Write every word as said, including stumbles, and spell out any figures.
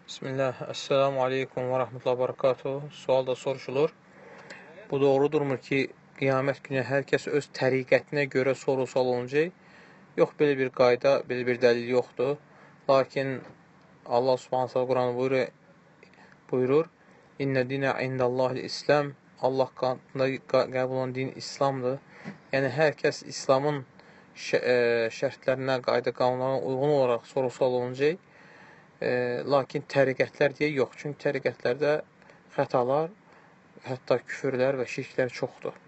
Bismillah, Esselamu Aleykum və Rahmetullah və Barakatuhu. Sual da soruşulur. Bu doğrudurmu ki, qiyamət günü hər kəs öz təriqətinə görə soru-sual olunacaq? Yox, belə bir qayda, belə bir dəlil yoxdur. Lakin Allah Subhanahu taala Quran buyurur, buyurur: "İnnə dinə indəllahil İslam." Allah qanununda qəbul olunan din İslamdır. Yəni hər kəs İslamın şərtlərinə, qayda qanunlarına uyğun olaraq soru-sual olunacaq. E, lakin təriqətlər deyə yox. Çünki təriqətlərdə xətalar, hətta küfürlər və şirklər çoxdur.